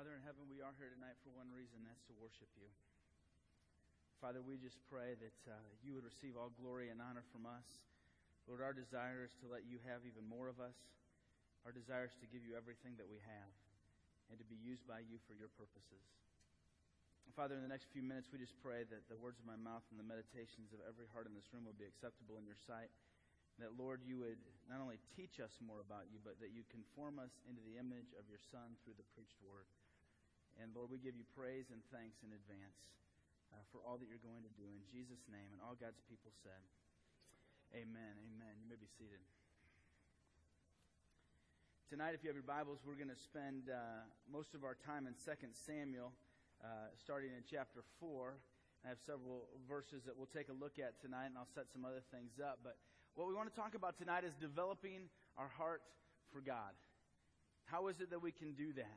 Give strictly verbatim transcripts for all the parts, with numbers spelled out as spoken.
Father in heaven, we are here tonight for one reason, that's to worship you. Father, we just pray that uh, you would receive all glory and honor from us. Lord, our desire is to let you have even more of us. Our desire is to give you everything that we have and to be used by you for your purposes. Father, in the next few minutes, we just pray that the words of my mouth and the meditations of every heart in this room will be acceptable in your sight. That, Lord, you would not only teach us more about you, but that you conform us into the image of your Son through the preached word. And, Lord, we give you praise and thanks in advance uh, for all that you're going to do. In Jesus' name, and all God's people said, amen, amen. You may be seated. Tonight, if you have your Bibles, we're going to spend uh, most of our time in Second Samuel, uh, starting in chapter four. I have several verses that we'll take a look at tonight, and I'll set some other things up. But what we want to talk about tonight is developing our heart for God. How is it that we can do that?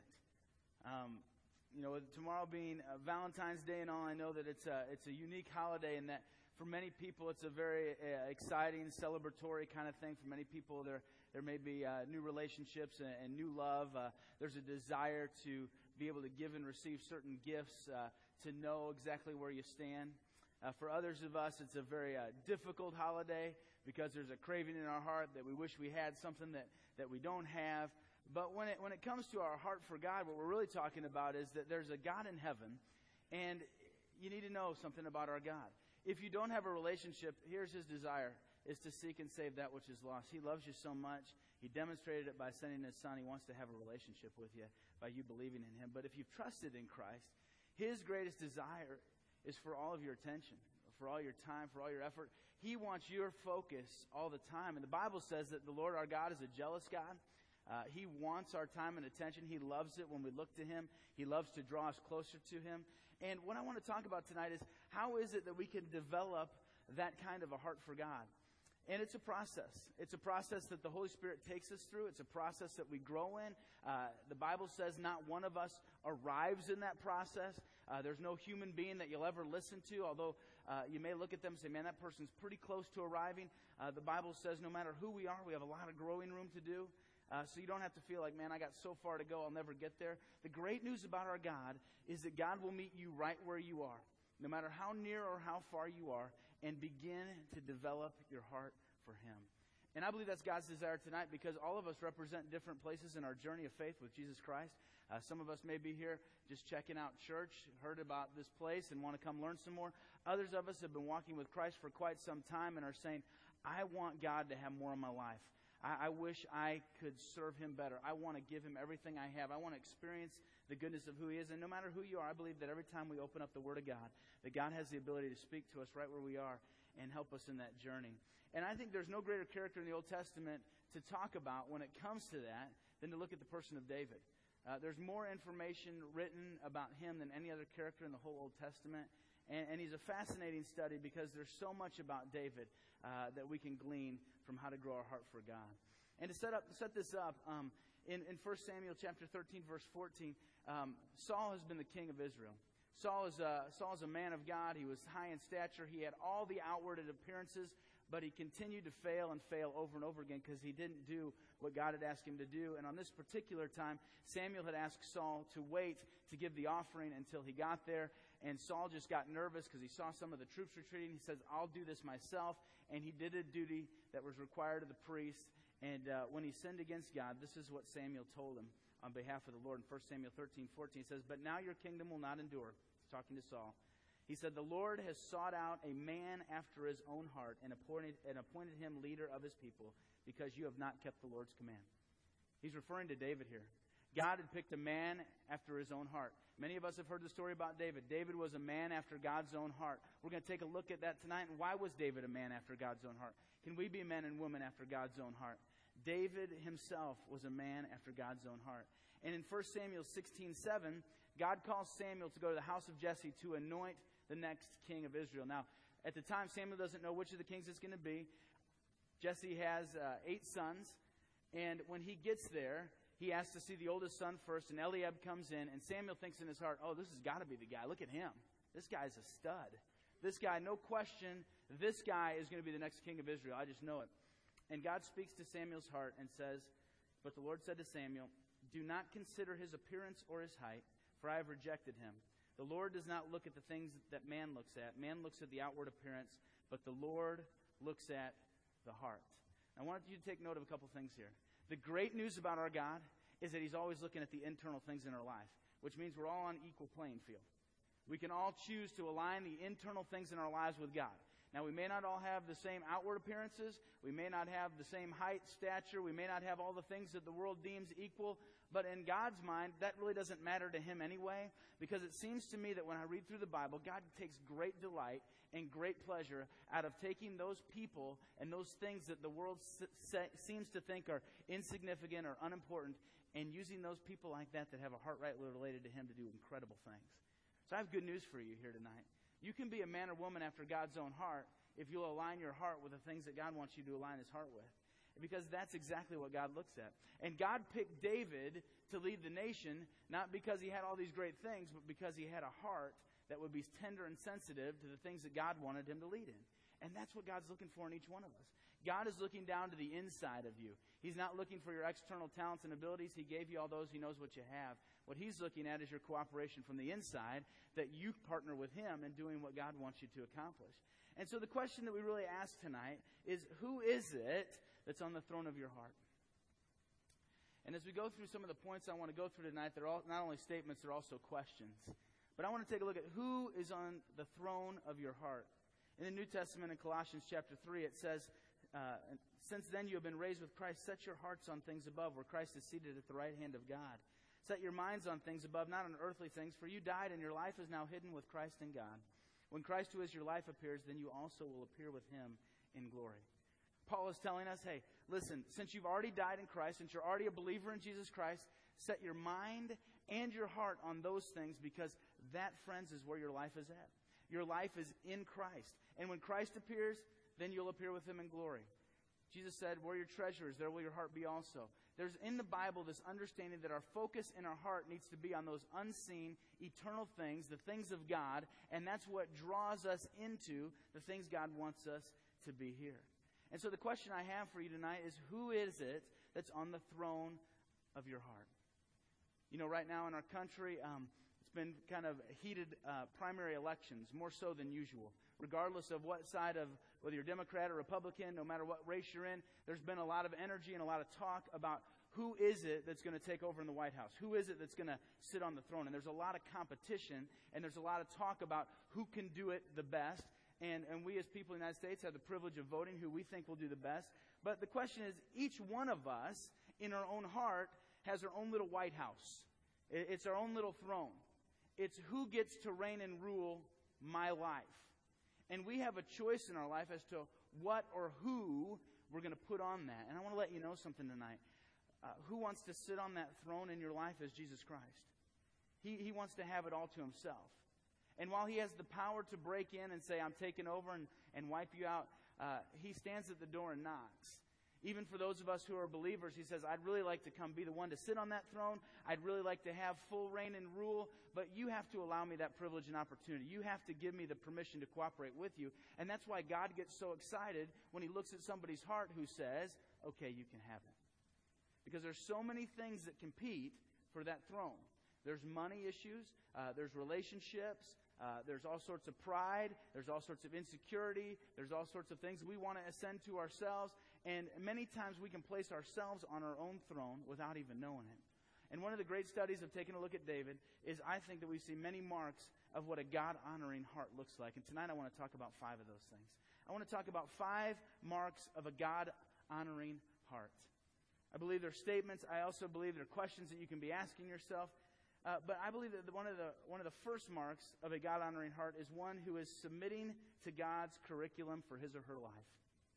Um, you know, tomorrow being uh, Valentine's Day and all, I know that it's a, it's a unique holiday in that for many people it's a very uh, exciting, celebratory kind of thing. For many people, there there may be uh, new relationships and, and new love. Uh, there's a desire to be able to give and receive certain gifts, uh, to know exactly where you stand. Uh, for others of us, it's a very uh, difficult holiday because there's a craving in our heart that we wish we had something that, that we don't have. But when it when it comes to our heart for God, what we're really talking about is that there's a God in heaven, and you need to know something about our God. If you don't have a relationship, here's His desire, is to seek and save that which is lost. He loves you so much. He demonstrated it by sending His Son. He wants to have a relationship with you by you believing in Him. But if you've trusted in Christ, His greatest desire is for all of your attention, for all your time, for all your effort. He wants your focus all the time. And the Bible says that the Lord our God is a jealous God. Uh, he wants our time and attention. He loves it when we look to Him. He loves to draw us closer to Him. And what I want to talk about tonight is how is it that we can develop that kind of a heart for God? And it's a process. It's a process that the Holy Spirit takes us through. It's a process that we grow in. Uh, the Bible says not one of us arrives in that process. Uh, there's no human being that you'll ever listen to, although uh, you may look at them and say, man, that person's pretty close to arriving. Uh, the Bible says no matter who we are, we have a lot of growing room to do. Uh, so you don't have to feel like, man, I got so far to go, I'll never get there. The great news about our God is that God will meet you right where you are, no matter how near or how far you are, and begin to develop your heart for Him. And I believe that's God's desire tonight because all of us represent different places in our journey of faith with Jesus Christ. Uh, some of us may be here just checking out church, heard about this place, and want to come learn some more. Others of us have been walking with Christ for quite some time and are saying, I want God to have more in my life. I wish I could serve Him better. I want to give Him everything I have. I want to experience the goodness of who He is. And no matter who you are, I believe that every time we open up the Word of God, that God has the ability to speak to us right where we are and help us in that journey. And I think there's no greater character in the Old Testament to talk about when it comes to that than to look at the person of David. Uh, there's more information written about him than any other character in the whole Old Testament. And, and he's a fascinating study because there's so much about David uh, that we can glean from how to grow our heart for God. And to set up set this up, um, in, in First Samuel chapter thirteen, verse fourteen, um, Saul has been the king of Israel. Saul is, a, Saul is a man of God. He was high in stature. He had all the outward appearances, but he continued to fail and fail over and over again because he didn't do what God had asked him to do. And on this particular time, Samuel had asked Saul to wait to give the offering until he got there. And Saul just got nervous because he saw some of the troops retreating. He says, I'll do this myself. And he did a duty that was required of the priest. And uh, when he sinned against God, this is what Samuel told him on behalf of the Lord. In First Samuel thirteen fourteen, he says, but now your kingdom will not endure. He's talking to Saul. He said, the Lord has sought out a man after His own heart and appointed, and appointed him leader of His people because you have not kept the Lord's command. He's referring to David here. God had picked a man after His own heart. Many of us have heard the story about David. David was a man after God's own heart. We're going to take a look at that tonight. And why was David a man after God's own heart? Can we be men and women after God's own heart? David himself was a man after God's own heart. And in First Samuel sixteen seven, God calls Samuel to go to the house of Jesse to anoint the next king of Israel. Now, at the time, Samuel doesn't know which of the kings it's going to be. Jesse has uh, eight sons. And when he gets there, he asks to see the oldest son first. And Eliab comes in. And Samuel thinks in his heart, oh, this has got to be the guy. Look at him. This guy's a stud. This guy, no question, this guy is going to be the next king of Israel. I just know it. And God speaks to Samuel's heart and says, but the Lord said to Samuel, Do not consider his appearance or his height, for I have rejected him. The Lord does not look at the things that man looks at. Man looks at the outward appearance, but the Lord looks at the heart. I want you to take note of a couple things here. The great news about our God is that he's always looking at the internal things in our life, which means we're all on an equal playing field. We can all choose to align the internal things in our lives with God. Now, we may not all have the same outward appearances. We may not have the same height, stature. We may not have all the things that the world deems equal. But in God's mind, that really doesn't matter to him anyway, because it seems to me that when I read through the Bible, God takes great delight and great pleasure out of taking those people and those things that the world se- seems to think are insignificant or unimportant, and using those people like that that have a heart right related to him to do incredible things. So I have good news for you here tonight. You can be a man or woman after God's own heart if you'll align your heart with the things that God wants you to align his heart with. Because that's exactly what God looks at. And God picked David to lead the nation, not because he had all these great things, but because he had a heart that would be tender and sensitive to the things that God wanted him to lead in. And that's what God's looking for in each one of us. God is looking down to the inside of you. He's not looking for your external talents and abilities. He gave you all those. He knows what you have. What he's looking at is your cooperation from the inside, that you partner with him in doing what God wants you to accomplish. And so the question that we really ask tonight is, who is it that's on the throne of your heart? And as we go through some of the points I want to go through tonight, they're all not only statements, they're also questions. But I want to take a look at who is on the throne of your heart. In the New Testament, in Colossians chapter three, it says, uh, since then you have been raised with Christ, set your hearts on things above, where Christ is seated at the right hand of God. Set your minds on things above, not on earthly things, for you died, and your life is now hidden with Christ in God. When Christ, who is your life, appears, then you also will appear with him in glory. Paul is telling us, hey, listen, since you've already died in Christ, since you're already a believer in Jesus Christ, set your mind and your heart on those things, because that, friends, is where your life is at. Your life is in Christ. And when Christ appears, then you'll appear with him in glory. Jesus said, where your treasure is, there will your heart be also. There's in the Bible this understanding that our focus in our heart needs to be on those unseen, eternal things, the things of God, and that's what draws us into the things God wants us to be here. And so the question I have for you tonight is, who is it that's on the throne of your heart? You know, right now in our country, um, it's been kind of heated uh, primary elections, more so than usual. Regardless of what side of, whether you're Democrat or Republican, no matter what race you're in, there's been a lot of energy and a lot of talk about who is it that's going to take over in the White House? Who is it that's going to sit on the throne? And there's a lot of competition, and there's a lot of talk about who can do it the best. And, and we as people in the United States have the privilege of voting who we think will do the best. But the question is, each one of us in our own heart has our own little White House. It's our own little throne. It's who gets to reign and rule my life. And we have a choice in our life as to what or who we're going to put on that. And I want to let you know something tonight. Uh, who wants to sit on that throne in your life is Jesus Christ. He, he wants to have it all to himself. And while he has the power to break in and say, I'm taking over and, and wipe you out, uh, he stands at the door and knocks. Even for those of us who are believers, he says, I'd really like to come be the one to sit on that throne. I'd really like to have full reign and rule, but you have to allow me that privilege and opportunity. You have to give me the permission to cooperate with you. And that's why God gets so excited when he looks at somebody's heart who says, okay, you can have it. Because there's so many things that compete for that throne. There's money issues, uh, there's relationships, uh, there's all sorts of pride, there's all sorts of insecurity, there's all sorts of things we want to ascend to ourselves, and many times we can place ourselves on our own throne without even knowing it. And one of the great studies of taking a look at David is I think that we see many marks of what a God-honoring heart looks like. And tonight I want to talk about five of those things. I want to talk about five marks of a God-honoring heart. I believe they're statements. I also believe they're questions that you can be asking yourself. Uh, but I believe that one of the one of the first marks of a God-honoring heart is one who is submitting to God's curriculum for his or her life.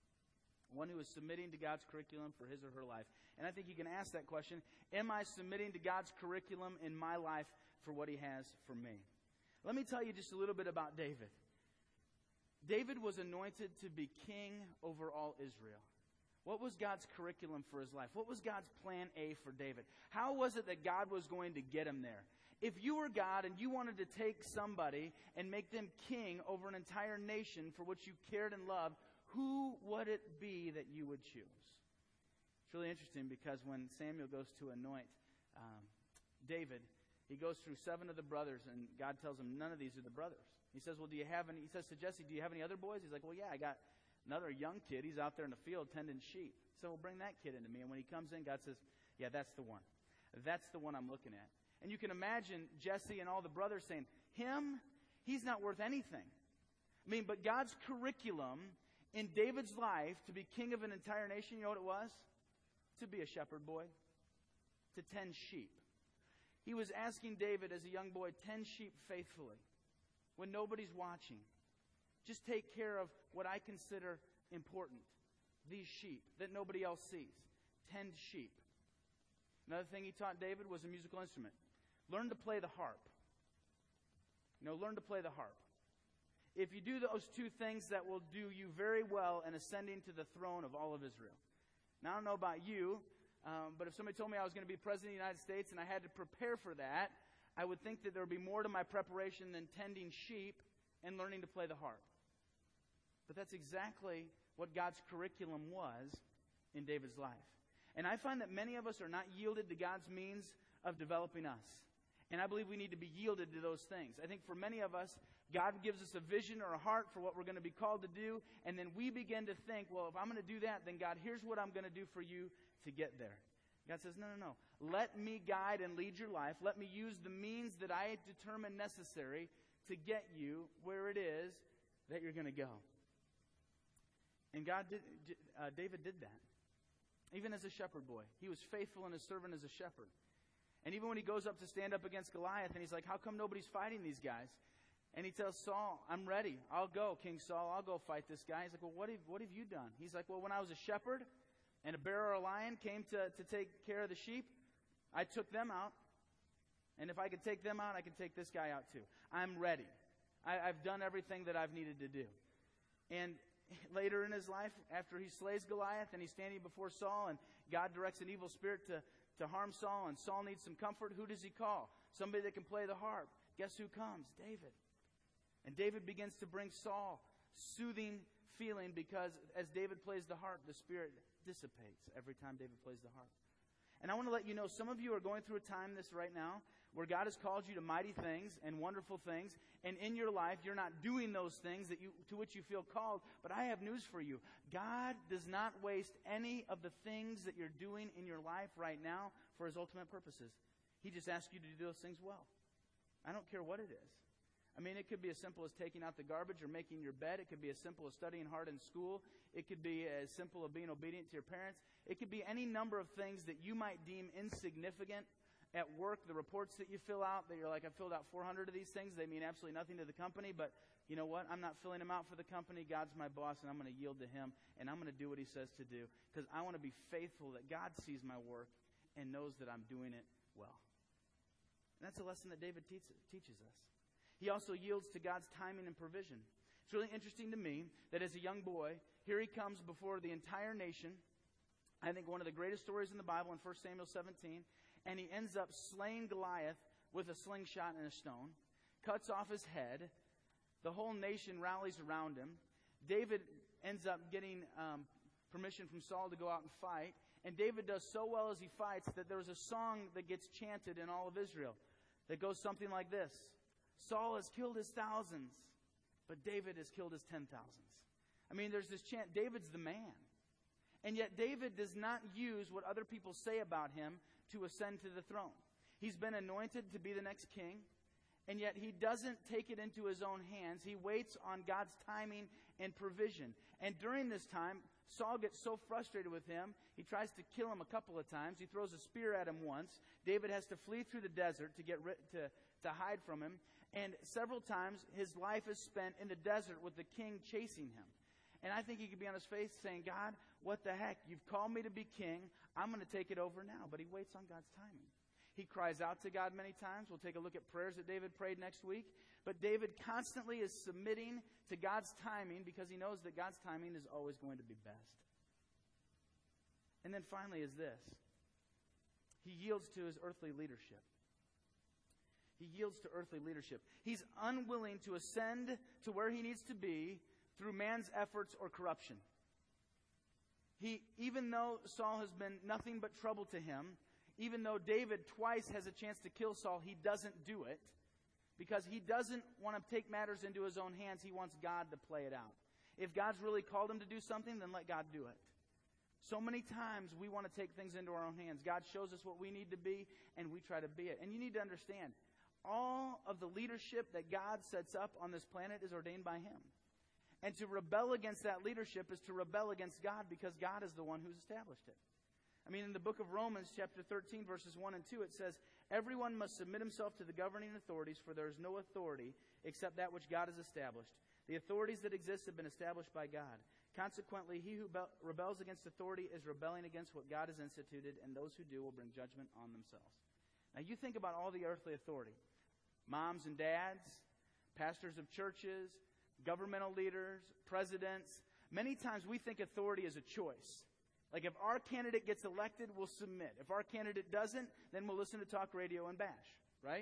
One who is submitting to God's curriculum for his or her life. And I think you can ask that question, am I submitting to God's curriculum in my life for what he has for me? Let me tell you just a little bit about David. David was anointed to be king over all Israel. What was God's curriculum for his life? What was God's plan A for David? How was it that God was going to get him there? If you were God and you wanted to take somebody and make them king over an entire nation for which you cared and loved, who would it be that you would choose? It's really interesting because when Samuel goes to anoint um, David, he goes through seven of the brothers, and God tells him none of these are the brothers. He says, well, do you have any, he says to Jesse, do you have any other boys? He's like, well, yeah, I got another young kid. He's out there in the field tending sheep. So we'll bring that kid into me. And when he comes in, God says, yeah, that's the one. That's the one I'm looking at. And you can imagine Jesse and all the brothers saying, him, he's not worth anything. I mean, but God's curriculum in David's life to be king of an entire nation, you know what it was? To be a shepherd boy, to tend sheep. He was asking David as a young boy, tend sheep faithfully when nobody's watching. Just take care of what I consider important, these sheep that nobody else sees. Tend sheep. Another thing he taught David was a musical instrument. Learn to play the harp. You know, learn to play the harp. If you do those two things, that will do you very well in ascending to the throne of all of Israel. Now, I don't know about you, um, but if somebody told me I was going to be president of the United States and I had to prepare for that, I would think that there would be more to my preparation than tending sheep and learning to play the harp. But that's exactly what God's curriculum was in David's life. And I find that many of us are not yielded to God's means of developing us. And I believe we need to be yielded to those things. I think for many of us, God gives us a vision or a heart for what we're going to be called to do, and then we begin to think, well, if I'm going to do that, then God, here's what I'm going to do for you to get there. God says, no, no, no. Let me guide and lead your life. Let me use the means that I determine necessary to get you where it is that you're going to go. And God did, uh, David did that. Even as a shepherd boy. He was faithful in his servant as a shepherd. And even when he goes up to stand up against Goliath, and he's like, how come nobody's fighting these guys? And he tells Saul, I'm ready. I'll go, King Saul. I'll go fight this guy. He's like, well, what have, what have you done? He's like, well, when I was a shepherd and a bear or a lion came to, to take care of the sheep, I took them out. And if I could take them out, I can take this guy out too. I'm ready. I, I've done everything that I've needed to do. And later in his life, after he slays Goliath and he's standing before Saul and God directs an evil spirit to, to harm Saul and Saul needs some comfort, who does he call? Somebody that can play the harp. Guess who comes? David. And David begins to bring Saul soothing feeling because as David plays the harp, the spirit dissipates every time David plays the harp. And I want to let you know, some of you are going through a time this right now where God has called you to mighty things and wonderful things, and in your life you're not doing those things that you to which you feel called. But I have news for you. God does not waste any of the things that you're doing in your life right now for His ultimate purposes. He just asks you to do those things well. I don't care what it is. I mean, it could be as simple as taking out the garbage or making your bed. It could be as simple as studying hard in school. It could be as simple as being obedient to your parents. It could be any number of things that you might deem insignificant at work. The reports that you fill out, that you're like, I filled out four hundred of these things. They mean absolutely nothing to the company, but you know what? I'm not filling them out for the company. God's my boss, and I'm going to yield to Him, and I'm going to do what He says to do because I want to be faithful that God sees my work and knows that I'm doing it well. And that's a lesson that David teaches, teaches us. He also yields to God's timing and provision. It's really interesting to me that as a young boy, here he comes before the entire nation. I think one of the greatest stories in the Bible in First Samuel seventeen. And he ends up slaying Goliath with a slingshot and a stone. Cuts off his head. The whole nation rallies around him. David ends up getting um, permission from Saul to go out and fight. And David does so well as he fights that there's a song that gets chanted in all of Israel that goes something like this. Saul has killed his thousands, but David has killed his ten thousands. I mean, there's this chant, David's the man. And yet David does not use what other people say about him to ascend to the throne. He's been anointed to be the next king, and yet he doesn't take it into his own hands. He waits on God's timing and provision. And during this time, Saul gets so frustrated with him, he tries to kill him a couple of times. He throws a spear at him once. David has to flee through the desert to get rid, to, to hide from him. And several times, his life is spent in the desert with the king chasing him. And I think he could be on his face saying, God, what the heck? You've called me to be king. I'm going to take it over now. But he waits on God's timing. He cries out to God many times. We'll take a look at prayers that David prayed next week. But David constantly is submitting to God's timing because he knows that God's timing is always going to be best. And then finally is this. He yields to his earthly leadership. He yields to earthly leadership. He's unwilling to ascend to where he needs to be through man's efforts or corruption. He, even though Saul has been nothing but trouble to him, Even though David twice has a chance to kill Saul, he doesn't do it because he doesn't want to take matters into his own hands. He wants God to play it out. If God's really called him to do something, then let God do it. So many times we want to take things into our own hands. God shows us what we need to be, and we try to be it. And you need to understand, all of the leadership that God sets up on this planet is ordained by Him. And to rebel against that leadership is to rebel against God because God is the one who's established it. I mean, in the book of Romans, chapter thirteen, verses one and two, it says, "Everyone must submit himself to the governing authorities, for there is no authority except that which God has established. The authorities that exist have been established by God. Consequently, he who be- rebels against authority is rebelling against what God has instituted, and those who do will bring judgment on themselves." Now, you think about all the earthly authority. Moms and dads, pastors of churches, governmental leaders, presidents. Many times we think authority is a choice. Like if our candidate gets elected, we'll submit. If our candidate doesn't, then we'll listen to talk radio and bash, right?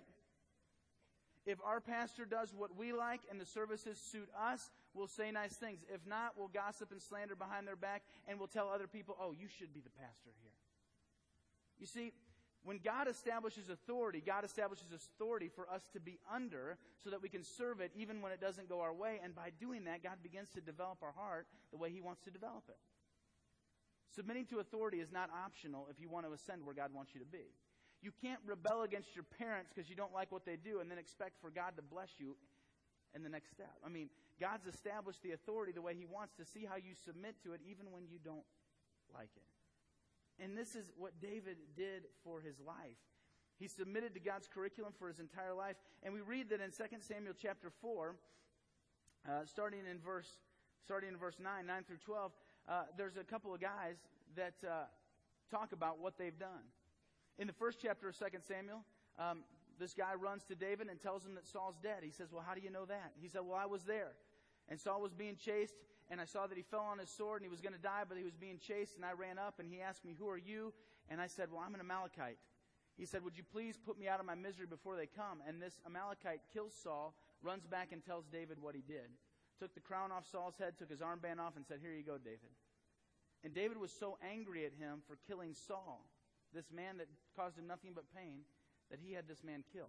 If our pastor does what we like and the services suit us, we'll say nice things. If not, we'll gossip and slander behind their back, and we'll tell other people, oh, you should be the pastor here. You see, when God establishes authority, God establishes authority for us to be under so that we can serve it even when it doesn't go our way. And by doing that, God begins to develop our heart the way He wants to develop it. Submitting to authority is not optional if you want to ascend where God wants you to be. You can't rebel against your parents because you don't like what they do and then expect for God to bless you in the next step. I mean, God's established the authority the way He wants to see how you submit to it even when you don't like it. And this is what David did for his life. He submitted to God's curriculum for his entire life. And we read that in Second Samuel chapter four, uh, starting in verse starting in verse nine, nine through twelve, uh, there's a couple of guys that uh, talk about what they've done. In the first chapter of Second Samuel, um, this guy runs to David and tells him that Saul's dead. He says, well, how do you know that? He said, well, I was there. And Saul was being chased, and I saw that he fell on his sword, and he was going to die, but he was being chased, and I ran up, and he asked me, who are you? And I said, well, I'm an Amalekite. He said, would you please put me out of my misery before they come? And this Amalekite kills Saul, runs back and tells David what he did. Took the crown off Saul's head, took his armband off, and said, here you go, David. And David was so angry at him for killing Saul, this man that caused him nothing but pain, that he had this man killed.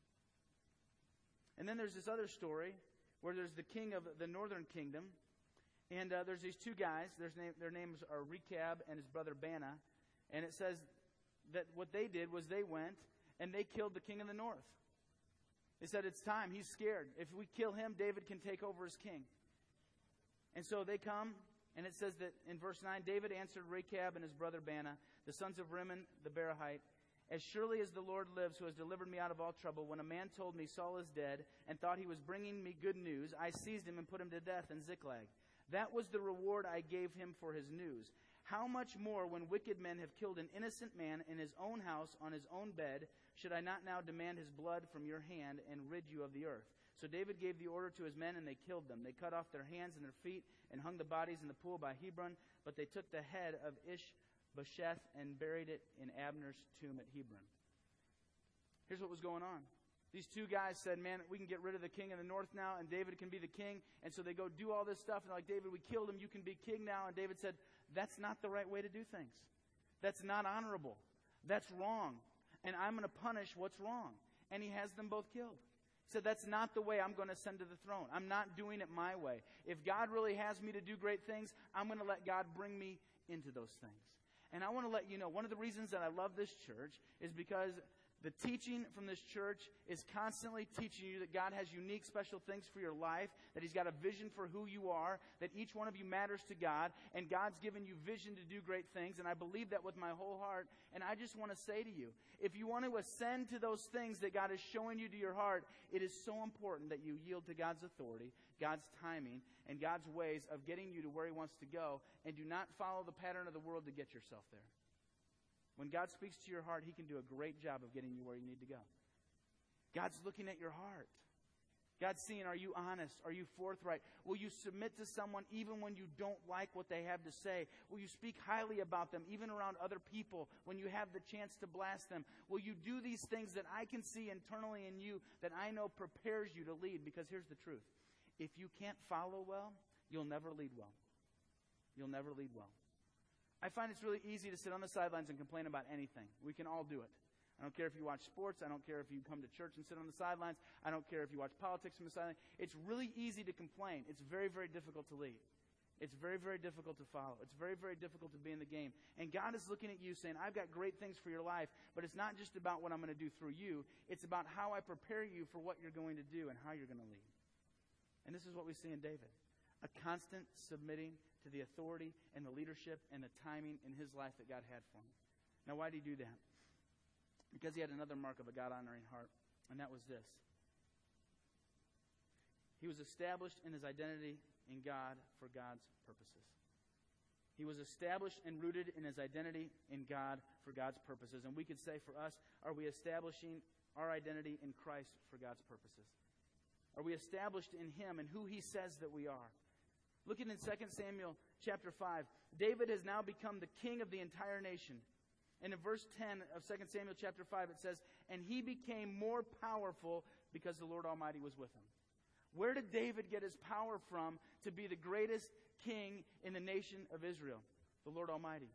And then there's this other story where there's the king of the northern kingdom, and uh, there's these two guys. There's name, their names are Rechab and his brother Baanah, and it says that what they did was they went and they killed the king of the north. They said, it's time. He's scared. If we kill him, David can take over as king. And so they come, and it says that in verse nine, David answered Rechab and his brother Baanah, the sons of Rimmon the Berahite, as surely as the Lord lives, who has delivered me out of all trouble, when a man told me Saul is dead and thought he was bringing me good news, I seized him and put him to death in Ziklag. That was the reward I gave him for his news. How much more, when wicked men have killed an innocent man in his own house on his own bed, should I not now demand his blood from your hand and rid you of the earth? So David gave the order to his men, and they killed them. They cut off their hands and their feet and hung the bodies in the pool by Hebron, but they took the head of Ish-bosheth and buried it in Abner's tomb at Hebron. Here's what was going on. These two guys said, man, we can get rid of the king in the north now, and David can be the king. And so they go do all this stuff, and they're like, David, we killed him, you can be king now. And David said, that's not the right way to do things. That's not honorable. That's wrong. And I'm going to punish what's wrong. And he has them both killed. He said, that's not the way I'm going to ascend to the throne. I'm not doing it my way. If God really has me to do great things, I'm going to let God bring me into those things. And I want to let you know, one of the reasons that I love this church is because the teaching from this church is constantly teaching you that God has unique, special things for your life, that He's got a vision for who you are, that each one of you matters to God, and God's given you vision to do great things, and I believe that with my whole heart. And I just want to say to you, if you want to ascend to those things that God is showing you to your heart, it is so important that you yield to God's authority, God's timing, and God's ways of getting you to where He wants to go, and do not follow the pattern of the world to get yourself there. When God speaks to your heart, He can do a great job of getting you where you need to go. God's looking at your heart. God's seeing, are you honest? Are you forthright? Will you submit to someone even when you don't like what they have to say? Will you speak highly about them even around other people when you have the chance to blast them? Will you do these things that I can see internally in you that I know prepares you to lead? Because here's the truth. If you can't follow well, you'll never lead well. You'll never lead well. I find it's really easy to sit on the sidelines and complain about anything. We can all do it. I don't care if you watch sports. I don't care if you come to church and sit on the sidelines. I don't care if you watch politics from the sidelines. It's really easy to complain. It's very, very difficult to lead. It's very, very difficult to follow. It's very, very difficult to be in the game. And God is looking at you saying, I've got great things for your life, but it's not just about what I'm going to do through you. It's about how I prepare you for what you're going to do and how you're going to lead. And this is what we see in David. A constant submitting to the authority and the leadership and the timing in his life that God had for him. Now, why did he do that? Because he had another mark of a God-honoring heart, and that was this. He was established in his identity in God for God's purposes. He was established and rooted in his identity in God for God's purposes. And we could say for us, are we establishing our identity in Christ for God's purposes? Are we established in Him and who He says that we are? Looking in Second Samuel chapter five, David has now become the king of the entire nation. And in verse ten of Second Samuel chapter five, it says, and he became more powerful because the Lord Almighty was with him. Where did David get his power from to be the greatest king in the nation of Israel? The Lord Almighty.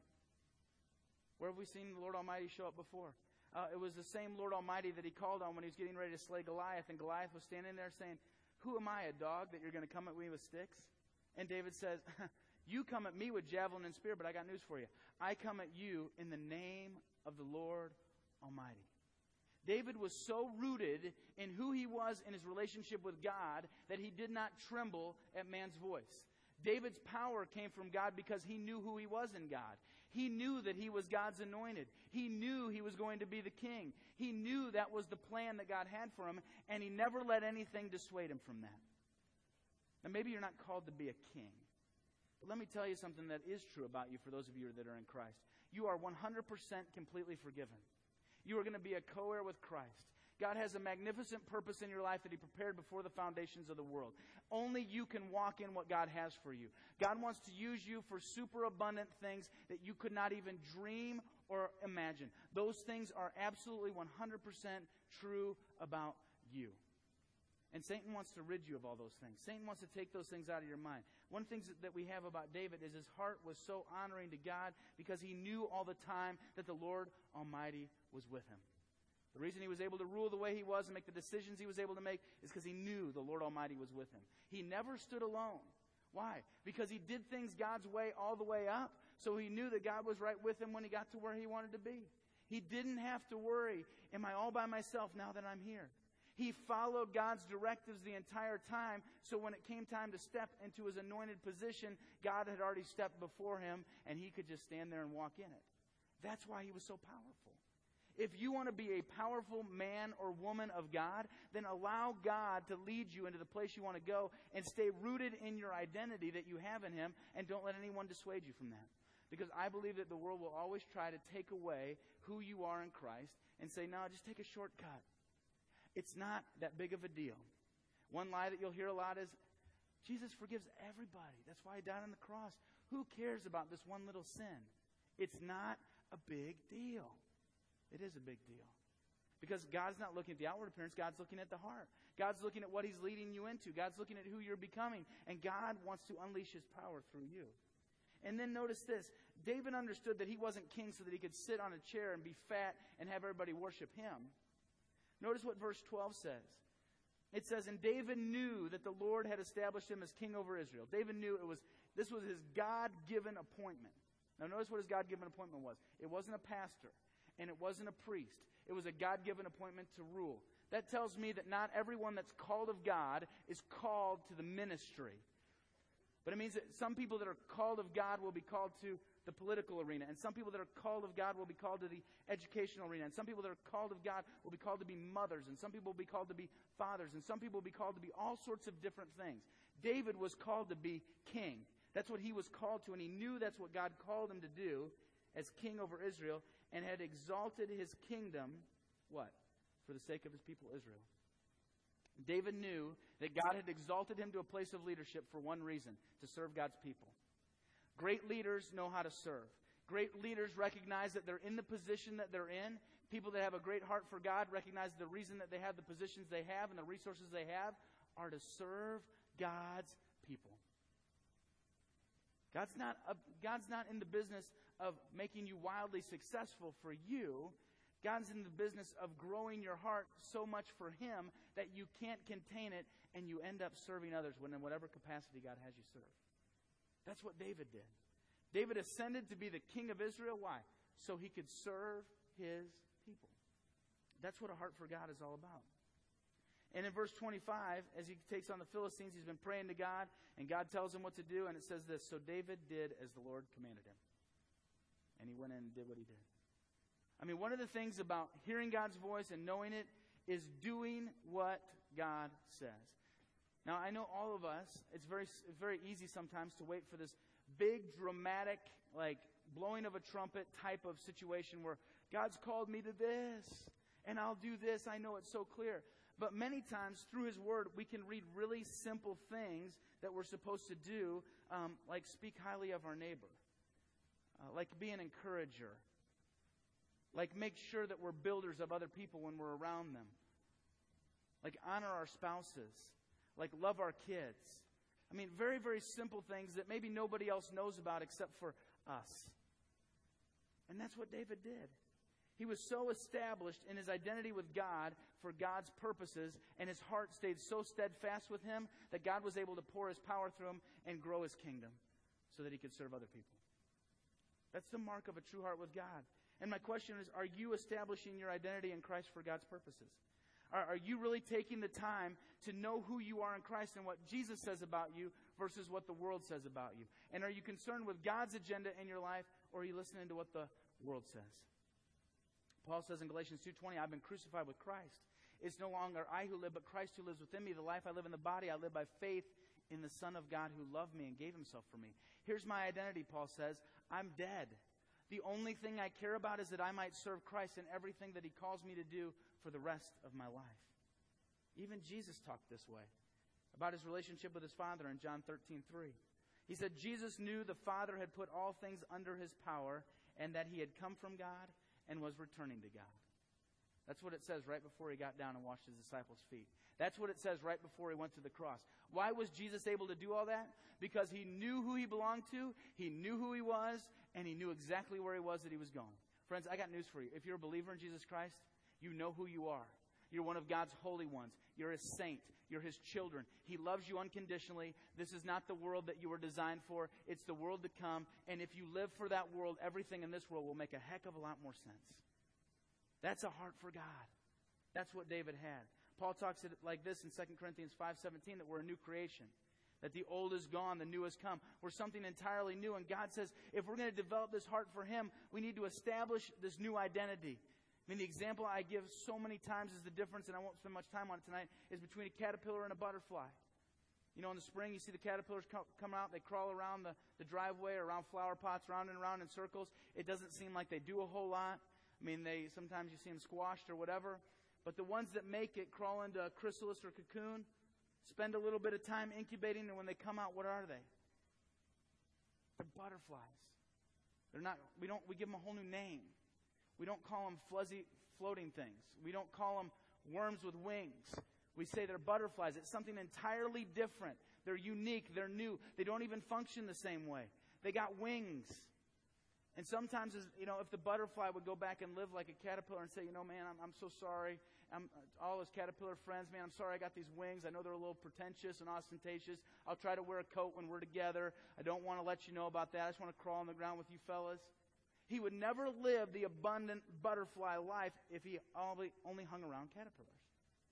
Where have we seen the Lord Almighty show up before? Uh, it was the same Lord Almighty that he called on when he was getting ready to slay Goliath. And Goliath was standing there saying, who am I, a dog, that you're going to come at me with sticks? And David says, you come at me with javelin and spear, but I got news for you. I come at you in the name of the Lord Almighty. David was so rooted in who he was in his relationship with God that he did not tremble at man's voice. David's power came from God because he knew who he was in God. He knew that he was God's anointed. He knew he was going to be the king. He knew that was the plan that God had for him, and he never let anything dissuade him from that. Now, maybe you're not called to be a king. But let me tell you something that is true about you for those of you that are in Christ. You are one hundred percent completely forgiven. You are going to be a co-heir with Christ. God has a magnificent purpose in your life that He prepared before the foundations of the world. Only you can walk in what God has for you. God wants to use you for super abundant things that you could not even dream or imagine. Those things are absolutely one hundred percent true about you. And Satan wants to rid you of all those things. Satan wants to take those things out of your mind. One of the things that we have about David is his heart was so honoring to God because he knew all the time that the Lord Almighty was with him. The reason he was able to rule the way he was and make the decisions he was able to make is because he knew the Lord Almighty was with him. He never stood alone. Why? Because he did things God's way all the way up, so he knew that God was right with him when he got to where he wanted to be. He didn't have to worry, am I all by myself now that I'm here? He followed God's directives the entire time, so when it came time to step into his anointed position, God had already stepped before him, and he could just stand there and walk in it. That's why he was so powerful. If you want to be a powerful man or woman of God, then allow God to lead you into the place you want to go and stay rooted in your identity that you have in Him, and don't let anyone dissuade you from that. Because I believe that the world will always try to take away who you are in Christ and say, no, just take a shortcut. It's not that big of a deal. One lie that you'll hear a lot is, Jesus forgives everybody. That's why He died on the cross. Who cares about this one little sin? It's not a big deal. It is a big deal. Because God's not looking at the outward appearance. God's looking at the heart. God's looking at what He's leading you into. God's looking at who you're becoming. And God wants to unleash His power through you. And then notice this. David understood that he wasn't king so that he could sit on a chair and be fat and have everybody worship him. Notice what verse twelve says. It says, and David knew that the Lord had established him as king over Israel. David knew it was this was his God-given appointment. Now notice what his God-given appointment was. It wasn't a pastor, and it wasn't a priest. It was a God-given appointment to rule. That tells me that not everyone that's called of God is called to the ministry. But it means that some people that are called of God will be called to the political arena. And some people that are called of God will be called to the educational arena. And some people that are called of God will be called to be mothers. And some people will be called to be fathers. And some people will be called to be all sorts of different things. David was called to be king. That's what he was called to. And he knew that's what God called him to do as king over Israel. And had exalted his kingdom, what? For the sake of his people Israel. David knew that God had exalted him to a place of leadership for one reason, to serve God's people. Great leaders know how to serve. Great leaders recognize that they're in the position that they're in. People that have a great heart for God recognize the reason that they have the positions they have and the resources they have are to serve God's people. God's not, a, God's not in the business of making you wildly successful for you. God's in the business of growing your heart so much for Him that you can't contain it, and you end up serving others when in whatever capacity God has you serve. That's what David did. David ascended to be the king of Israel. Why? So he could serve his people. That's what a heart for God is all about. And in verse twenty-five, as he takes on the Philistines, he's been praying to God, and God tells him what to do, and it says this: so David did as the Lord commanded him. And he went in and did what he did. I mean, one of the things about hearing God's voice and knowing it is doing what God says. Now, I know all of us, it's very, it's very easy sometimes to wait for this big, dramatic, like, blowing of a trumpet type of situation where God's called me to this, and I'll do this. I know it's so clear. But many times, through His Word, we can read really simple things that we're supposed to do, um, like speak highly of our neighbor, uh, like be an encourager, like make sure that we're builders of other people when we're around them, like honor our spouses, like love our kids. I mean, very, very simple things that maybe nobody else knows about except for us. And that's what David did. He was so established in his identity with God for God's purposes, and his heart stayed so steadfast with Him that God was able to pour His power through him and grow His kingdom so that he could serve other people. That's the mark of a true heart with God. And my question is, are you establishing your identity in Christ for God's purposes? Are, are you really taking the time to know who you are in Christ and what Jesus says about you versus what the world says about you? And are you concerned with God's agenda in your life, or are you listening to what the world says? Paul says in Galatians two twenty, I've been crucified with Christ. It's no longer I who live, but Christ who lives within me. The life I live in the body, I live by faith in the Son of God who loved me and gave Himself for me. Here's my identity, Paul says. I'm dead. The only thing I care about is that I might serve Christ in everything that He calls me to do for the rest of my life. Even Jesus talked this way about His relationship with His Father in John thirteen three. He said Jesus knew the Father had put all things under His power and that He had come from God and was returning to God. That's what it says right before He got down and washed His disciples' feet. That's what it says right before He went to the cross. Why was Jesus able to do all that? Because He knew who He belonged to, He knew who He was, and He knew exactly where He was that He was going. Friends, I got news for you. If you're a believer in Jesus Christ, you know who you are. You're one of God's holy ones. You're a saint. You're His children. He loves you unconditionally. This is not the world that you were designed for. It's the world to come. And if you live for that world, everything in this world will make a heck of a lot more sense. That's a heart for God. That's what David had. Paul talks it like this in Second Corinthians five seventeen, that we're a new creation. That the old is gone, the new has come. We're something entirely new. And God says, if we're going to develop this heart for Him, we need to establish this new identity. I mean, the example I give so many times is the difference, and I won't spend much time on it tonight, is between a caterpillar and a butterfly. You know, in the spring, you see the caterpillars come, come out. They crawl around the, the driveway or around flower pots, round and round in circles. It doesn't seem like they do a whole lot. I mean, they sometimes you see them squashed or whatever. But the ones that make it crawl into a chrysalis or cocoon, spend a little bit of time incubating, and when they come out, what are they? They're butterflies. They're not. We don't. We give them a whole new name. We don't call them fuzzy floating things. We don't call them worms with wings. We say they're butterflies. It's something entirely different. They're unique. They're new. They don't even function the same way. They got wings. And sometimes, you know, if the butterfly would go back and live like a caterpillar and say, you know, man, I'm, I'm so sorry. I'm, all his caterpillar friends, man, I'm sorry I got these wings. I know they're a little pretentious and ostentatious. I'll try to wear a coat when we're together. I don't want to let you know about that. I just want to crawl on the ground with you fellas. He would never live the abundant butterfly life if he only, only hung around caterpillars.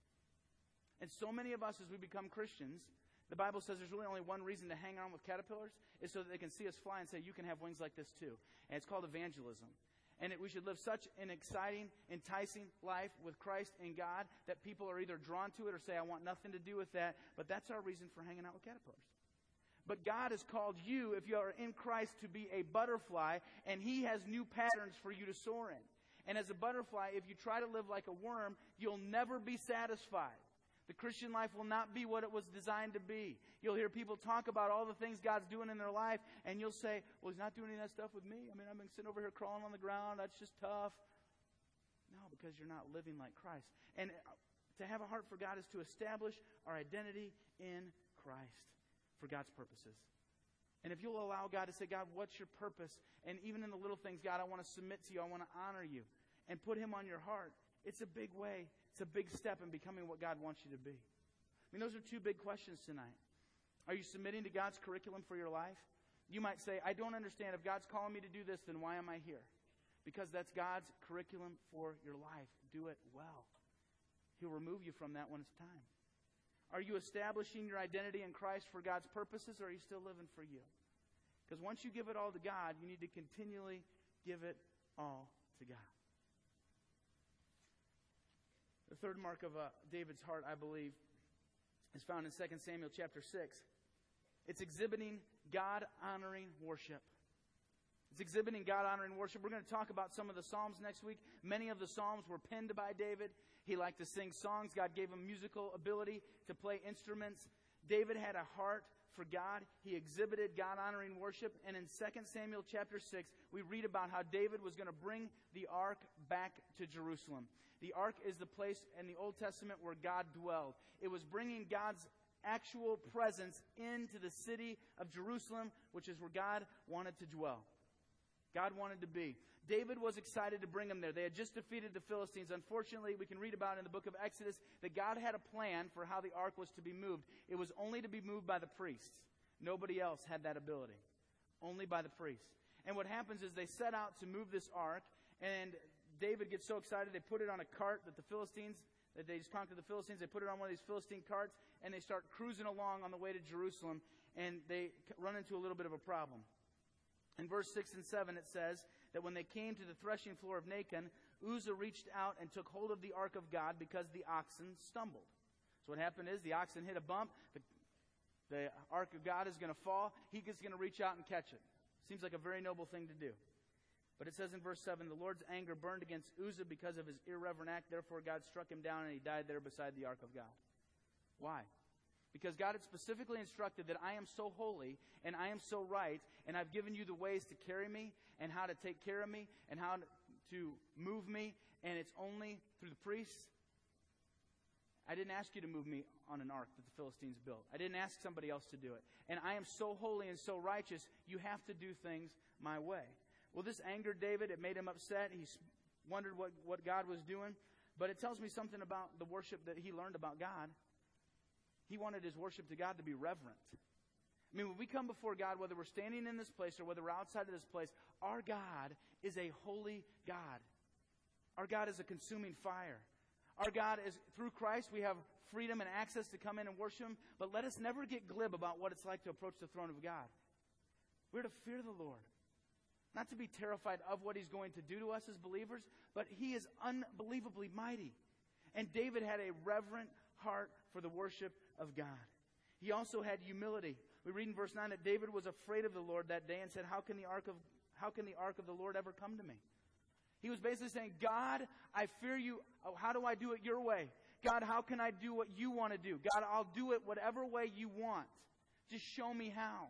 And so many of us, as we become Christians, the Bible says there's really only one reason to hang on with caterpillars, is so that they can see us fly and say, you can have wings like this too. And it's called evangelism. And it, we should live such an exciting, enticing life with Christ and God that people are either drawn to it or say, I want nothing to do with that. But that's our reason for hanging out with caterpillars. But God has called you, if you are in Christ, to be a butterfly, and He has new patterns for you to soar in. And as a butterfly, if you try to live like a worm, you'll never be satisfied. The Christian life will not be what it was designed to be. You'll hear people talk about all the things God's doing in their life, and you'll say, well, He's not doing any of that stuff with me. I mean, I've been sitting over here crawling on the ground. That's just tough. No, because you're not living like Christ. And to have a heart for God is to establish our identity in Christ for God's purposes. And if you'll allow God to say, God, what's your purpose? And even in the little things, God, I want to submit to you. I want to honor you. And put him on your heart. It's a big way. It's a big step in becoming what God wants you to be. I mean, those are two big questions tonight. Are you submitting to God's curriculum for your life? You might say, I don't understand. If God's calling me to do this, then why am I here? Because that's God's curriculum for your life. Do it well. He'll remove you from that when it's time. Are you establishing your identity in Christ for God's purposes, or are you still living for you? Because once you give it all to God, you need to continually give it all to God. The third mark of uh, David's heart, I believe, is found in Second Samuel chapter six. It's exhibiting God-honoring worship. It's exhibiting God-honoring worship. We're going to talk about some of the Psalms next week. Many of the Psalms were penned by David. He liked to sing songs. God gave him musical ability to play instruments. David had a heart for God. He exhibited God-honoring worship. And in Second Samuel chapter six, we read about how David was going to bring the ark back to Jerusalem. The ark is the place in the Old Testament where God dwelled. It was bringing God's actual presence into the city of Jerusalem, which is where God wanted to dwell. God wanted to be. David was excited to bring him there. They had just defeated the Philistines. Unfortunately, we can read about in the book of Exodus that God had a plan for how the ark was to be moved. It was only to be moved by the priests. Nobody else had that ability. Only by the priests. And what happens is they set out to move this ark, and David gets so excited they put it on a cart that the Philistines, that they just conquered the Philistines. They put it on one of these Philistine carts, and they start cruising along on the way to Jerusalem, and they run into a little bit of a problem. In verse six and seven, it says that when they came to the threshing floor of Nacon, Uzzah reached out and took hold of the ark of God because the oxen stumbled. So what happened is the oxen hit a bump. The, the ark of God is going to fall. He's going to reach out and catch it. Seems like a very noble thing to do. But it says in verse seven, the Lord's anger burned against Uzzah because of his irreverent act. Therefore God struck him down and he died there beside the ark of God. Why? Because God had specifically instructed that I am so holy and I am so right, and I've given you the ways to carry me and how to take care of me and how to move me, and it's only through the priests. I didn't ask you to move me on an ark that the Philistines built. I didn't ask somebody else to do it. And I am so holy and so righteous, you have to do things my way. Well, this angered David. It made him upset. He wondered what, what God was doing. But it tells me something about the worship that he learned about God. He wanted his worship to God to be reverent. I mean, when we come before God, whether we're standing in this place or whether we're outside of this place, our God is a holy God. Our God is a consuming fire. Our God is, through Christ, we have freedom and access to come in and worship Him. But let us never get glib about what it's like to approach the throne of God. We're to fear the Lord. Not to be terrified of what He's going to do to us as believers, but He is unbelievably mighty. And David had a reverent heart for the worship of God. He also had humility. We read in verse nine that David was afraid of the Lord that day and said, how can the ark of, how can the ark of the Lord ever come to me? He was basically saying, God, I fear you. Oh, how do I do it your way? God, how can I do what you want to do? God, I'll do it whatever way you want. Just show me how.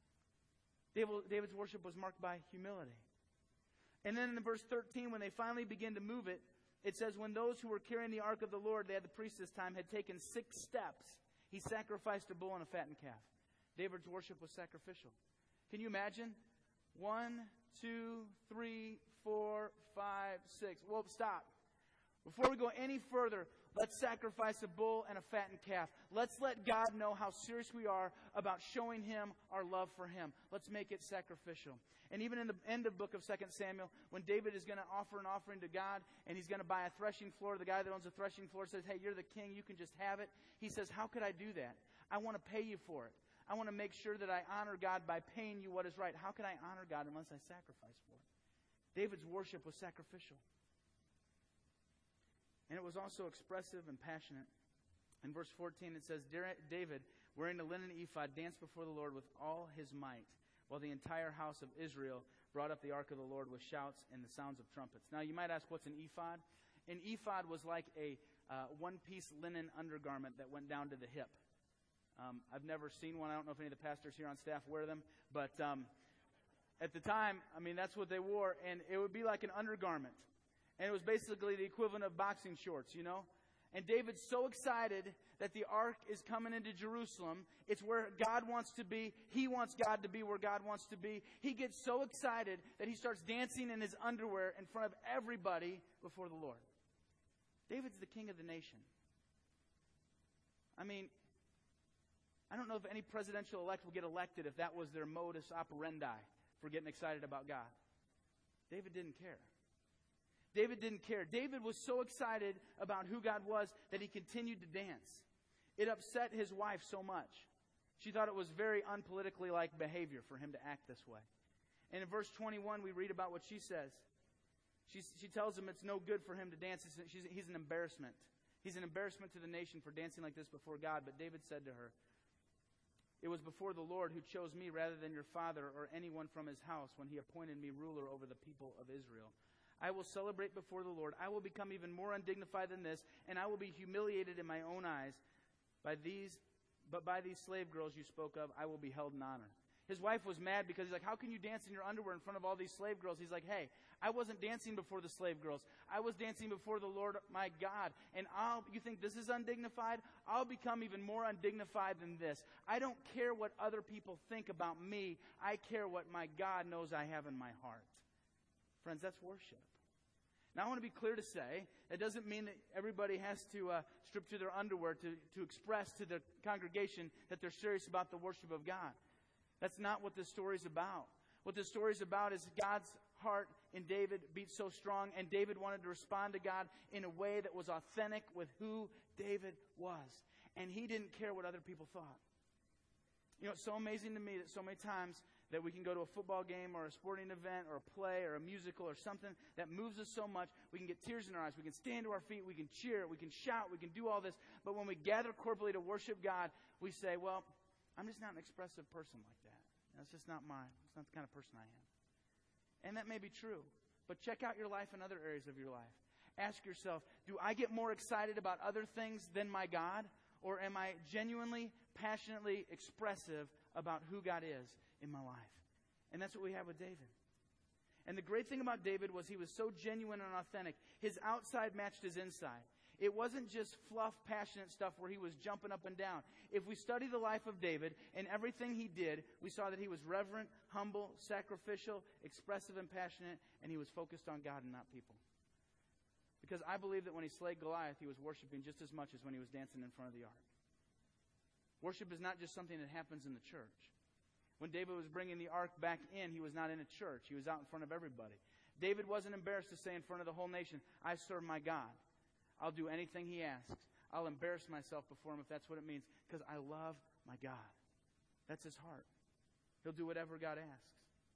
David's worship was marked by humility. And then in verse thirteen, when they finally begin to move it, it says, when those who were carrying the ark of the Lord, they had the priest this time, had taken six steps, he sacrificed a bull and a fattened calf. David's worship was sacrificial. Can you imagine? One, two, three, four, five, six. Well, stop. Before we go any further, let's sacrifice a bull and a fattened calf. Let's let God know how serious we are about showing Him our love for Him. Let's make it sacrificial. And even in the end of the book of Second Samuel, when David is going to offer an offering to God and he's going to buy a threshing floor, the guy that owns the threshing floor says, hey, you're the king, you can just have it. He says, how could I do that? I want to pay you for it. I want to make sure that I honor God by paying you what is right. How can I honor God unless I sacrifice for it? David's worship was sacrificial. And it was also expressive and passionate. In verse fourteen, it says, David, wearing a linen ephod, danced before the Lord with all his might, while the entire house of Israel brought up the ark of the Lord with shouts and the sounds of trumpets. Now, you might ask, what's an ephod? An ephod was like a uh, one-piece linen undergarment that went down to the hip. Um, I've never seen one. I don't know if any of the pastors here on staff wear them. But um, at the time, I mean, that's what they wore. And it would be like an undergarment. And it was basically the equivalent of boxing shorts, you know. And David's so excited that the ark is coming into Jerusalem. It's where God wants to be. He wants God to be where God wants to be. He gets so excited that he starts dancing in his underwear in front of everybody before the Lord. David's the king of the nation. I mean, I don't know if any presidential elect will get elected if that was their modus operandi for getting excited about God. David didn't care. David didn't care. David was so excited about who God was that he continued to dance. It upset his wife so much. She thought it was very unpolitically like behavior for him to act this way. And in verse twenty-one, we read about what she says. She, she tells him it's no good for him to dance. She's, he's an embarrassment. He's an embarrassment to the nation for dancing like this before God. But David said to her, "It was before the Lord who chose me rather than your father or anyone from his house when he appointed me ruler over the people of Israel. I will celebrate before the Lord. I will become even more undignified than this, and I will be humiliated in my own eyes. By these, but by these slave girls you spoke of, I will be held in honor." His wife was mad because he's like, "How can you dance in your underwear in front of all these slave girls?" He's like, "Hey, I wasn't dancing before the slave girls. I was dancing before the Lord my God. And I'll, you think this is undignified? I'll become even more undignified than this. I don't care what other people think about me. I care what my God knows I have in my heart." Friends, that's worship. Now, I want to be clear to say, it doesn't mean that everybody has to uh, strip to their underwear to, to express to the congregation that they're serious about the worship of God. That's not what this story is about. What this story is about is God's heart in David beat so strong, and David wanted to respond to God in a way that was authentic with who David was. And he didn't care what other people thought. You know, it's so amazing to me that so many times that we can go to a football game or a sporting event or a play or a musical or something that moves us so much, we can get tears in our eyes, we can stand to our feet, we can cheer, we can shout, we can do all this. But when we gather corporately to worship God, we say, well, I'm just not an expressive person like that. That's just not my, it's not the kind of person I am. And that may be true. But check out your life in other areas of your life. Ask yourself, do I get more excited about other things than my God? Or am I genuinely, passionately expressive about who God is in my life? And that's what we have with David. And the great thing about David was he was so genuine and authentic. His outside matched his inside. It wasn't just fluff, passionate stuff where he was jumping up and down. If we study the life of David and everything he did, we saw that he was reverent, humble, sacrificial, expressive, and passionate, and he was focused on God and not people. Because I believe that when he slayed Goliath, he was worshiping just as much as when he was dancing in front of the ark. Worship is not just something that happens in the church. When David was bringing the ark back in, he was not in a church. He was out in front of everybody. David wasn't embarrassed to say in front of the whole nation, I serve my God. I'll do anything he asks. I'll embarrass myself before him if that's what it means, because I love my God. That's his heart. He'll do whatever God asks.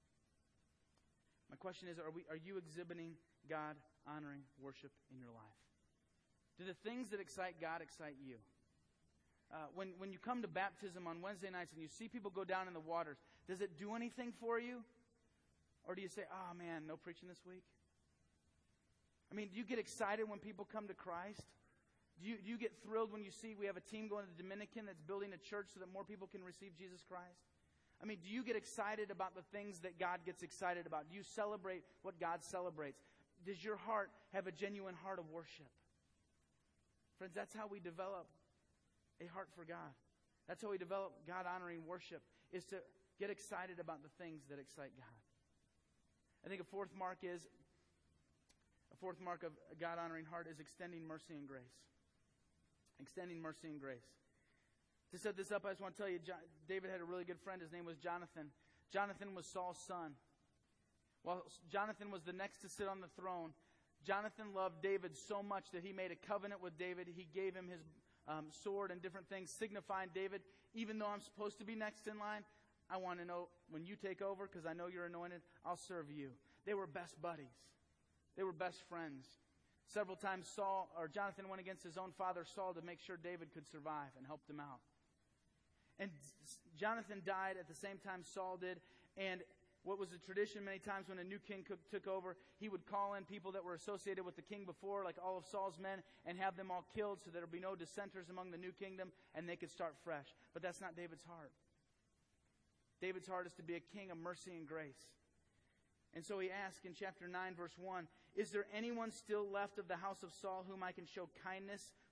My question is, are we, are you exhibiting God-honoring worship in your life? Do the things that excite God excite you? Uh, when, when you come to baptism on Wednesday nights and you see people go down in the waters, does it do anything for you? Or do you say, oh man, no preaching this week? I mean, do you get excited when people come to Christ? Do you, do you get thrilled when you see we have a team going to the Dominican that's building a church so that more people can receive Jesus Christ? I mean, do you get excited about the things that God gets excited about? Do you celebrate what God celebrates? Does your heart have a genuine heart of worship? Friends, that's how we develop a heart for God. That's how we develop God-honoring worship, is to get excited about the things that excite God. I think a fourth mark is, a fourth mark of a God-honoring heart is extending mercy and grace. Extending mercy and grace. To set this up, I just want to tell you, John, David had a really good friend. His name was Jonathan. Jonathan was Saul's son. While Jonathan was the next to sit on the throne, Jonathan loved David so much that he made a covenant with David. He gave him his um, sword and different things, signifying, David, even though I'm supposed to be next in line, I want to know when you take over, because I know you're anointed, I'll serve you. They were best buddies. They were best friends. Several times Saul or Jonathan went against his own father Saul to make sure David could survive and helped him out. And Jonathan died at the same time Saul did. And what was a tradition many times when a new king took over, he would call in people that were associated with the king before, like all of Saul's men, and have them all killed so there would be no dissenters among the new kingdom and they could start fresh. But that's not David's heart. David's heart is to be a king of mercy and grace. And so he asked in chapter nine, verse one, is there anyone still left of the house of Saul whom I can show kindness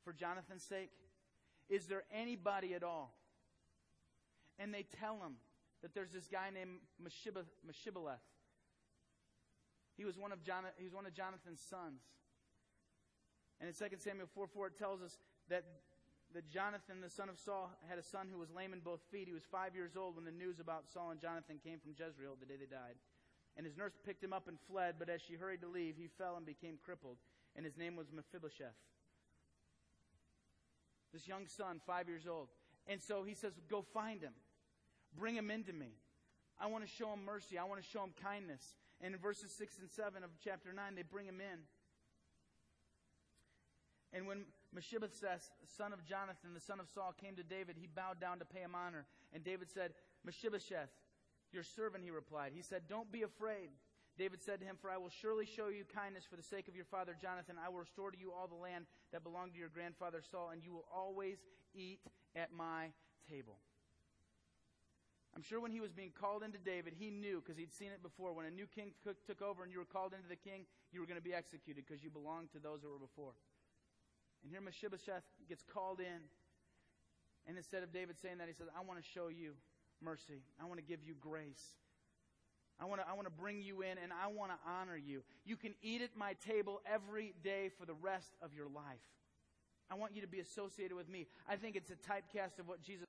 for Jonathan's sake? Is there anybody at all? And they tell him that there's this guy named Mephibosheth. He was one of Jonathan, he was one of Jonathan's sons. And in Second Samuel four four, it tells us that, that Jonathan, the son of Saul, had a son who was lame in both feet. He was five years old when the news about Saul and Jonathan came from Jezreel the day they died. And his nurse picked him up and fled, but as she hurried to leave, he fell and became crippled. And his name was Mephibosheth. This young son, five years old. And so he says, go find him. Bring him into me. I want to show him mercy. I want to show him kindness. And in verses six and seven of chapter nine, they bring him in. And when Mephibosheth, son of Jonathan, the son of Saul, came to David, he bowed down to pay him honor. And David said, Mephibosheth, your servant, he replied. He said, don't be afraid. David said to him, for I will surely show you kindness for the sake of your father Jonathan. I will restore to you all the land that belonged to your grandfather Saul, and you will always eat at my table. I'm sure when he was being called into David, he knew, because he'd seen it before, when a new king took over and you were called into the king, you were going to be executed because you belonged to those that were before. And here Mephibosheth gets called in, and instead of David saying that, he says, I want to show you mercy. I want to give you grace. I want to, I want to bring you in, and I want to honor you. You can eat at my table every day for the rest of your life. I want you to be associated with me. I think it's a typecast of what Jesus